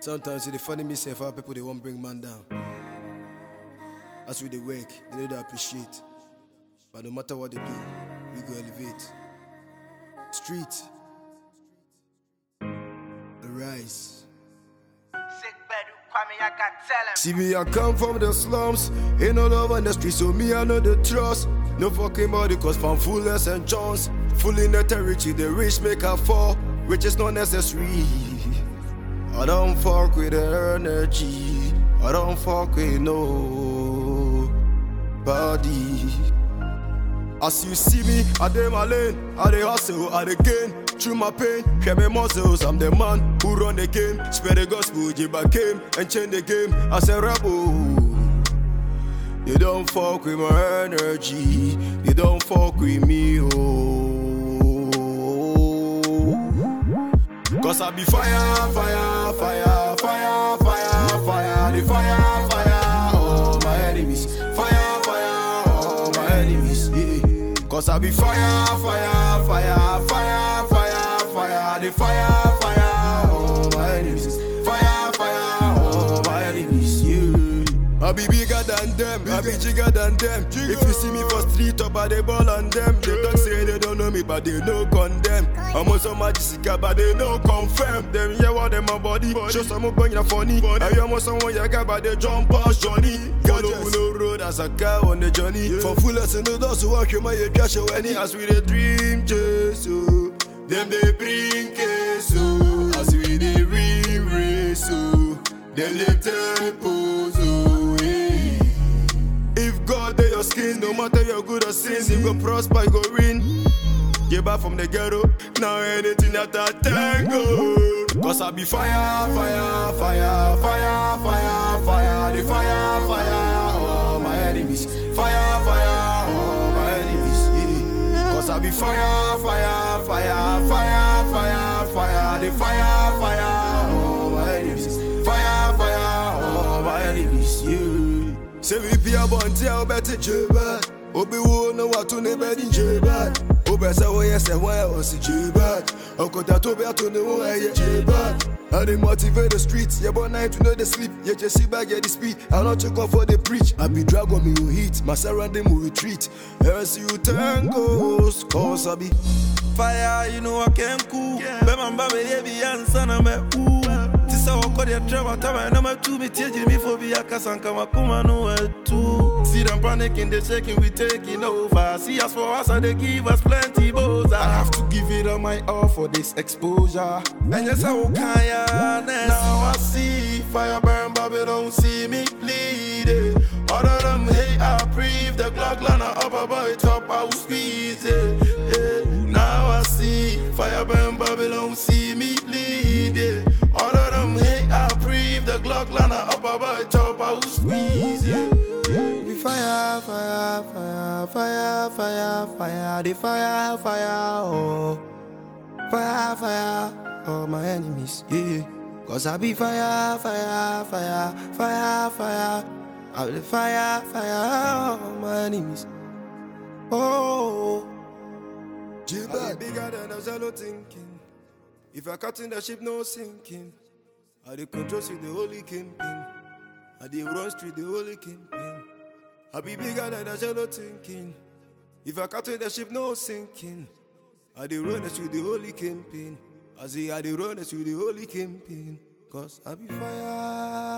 Sometimes it's funny me say how people they won't bring man down. As we they work, they don't appreciate. But no matter what they do, we go elevate. Street, arise. See me, I come from the slums. Ain't no love on the street, so me, I know the trust. No fucking body, cause from fullness and chance. Full in the territory, the rich make a fall, which is not necessary. I don't fuck with the energy. I don't fuck with no body. As you see me, I dey my lane, I dey hustle, I dey gain. Through my pain, hear my muscles, I'm the man who run the game. Spread the gospel, Jiba came and change the game as a rebel. You don't fuck with my energy, you don't fuck with me, oh. Cause I be fire, fire, fire, fire, fire, fire, the fire, fire, oh my enemies. Fire, fire, oh my enemies, yeah. Cause I be fire, fire, fire, fire, fire, fire, the fire, fire, oh my enemies. Fire, fire, oh my enemies, yeah. I be bigger than them, I be jigger than them. If you see me for street up, I dey ball on them. They don't say they don't know me, but they no condemn. I'm on some Jessica, but they no confirm. Them yeah, what them my body. Show some up on funny. I am on someone ya got, but they jump past Johnny. Follow no road as a car on the journey. For full as in the those who walk you my cash any as we the dream chase. So them they bring case. So as we the race. So them they tempos. If God they your skin, no matter your good or sins, you go prosper, you go win. Get back from the ghetto, now anything that I tango. Cause I be fire, fire, fire, fire, fire, fire, the fire, fire, oh my enemies. Fire, fire, oh my enemies, yeah. Cause I be fire, fire, fire, fire, fire, fire, the fire, fire, oh my enemies. Fire, fire, oh my enemies, yeah. Say we be a bunty, I'll bet it J-Bad. Obi wo no what to never in J-Bad. Obi say what yes and why I was J-Bad. Uncle that Obi to know why you J-Bad. I dey motivate the streets, yeah but night to know the sleep. Yeah just see back get the speed, I not check off for the preach. I be drag on me will hit, my surrounding will retreat. Else you tangos, cause I be fire, you know I can cool. Remember me, baby, and son of me, ooh. Tisa wako dia travel, tama number 2, me teje me for be a kasanka makuma no too. See them panicking, they shaking, we taking over. See us for us, and they give us plenty boza. I have to give it all my all for this exposure. And yes, I will kaya. Now I see fire burn, but they don't see me bleeding. All of them hate, I breathe. The Glock line up above it top, I will squeeze it. Yeah. Now I see fire burn, but they don't see me bleeding. All of them hate, I breathe. The Glock line up above it top, I will squeeze it. The fire, fire, fire, fire, fire, fire, the fire, fire, oh, fire, fire, oh my enemies, yeah. Cause I be fire, fire, fire, fire, fire, I be the fire, fire, oh my enemies, oh. J-Bad bigger than a shallow thinking. If I cut in the ship, no sinking. I dey control see the holy kingpin. I dey run street the holy kingpin. I be bigger than a shallow thinking. If I cut in the ship, no sinking. I dey run the street the holy kingpin. I say I dey run the street the holy kingpin. Cause I be fire.